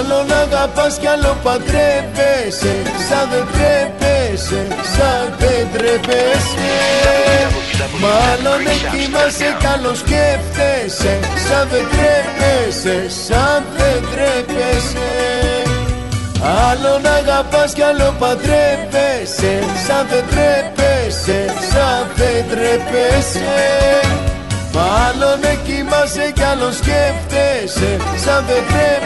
Άλλον αγαπάς κι άλλο παντρεύεσαι. Σαν δεν τρέπεσαι, σαν δεν τρέπεσαι. Μάλλον εκοιμάσαι κι άλλο σκέφτεσαι. Σαν δεν τρέπεσαι, σαν δεν τρέπεσαι. Άλλον αγαπάς κι άλλο παντρεύεσαι. Σαν δεν τρέπεσαι, σαν δεν τρέπεσαι. Μάλλον εκοιμάσαι κι άλλο σκέφτεσαι. Σαν δεν τρέπεσαι.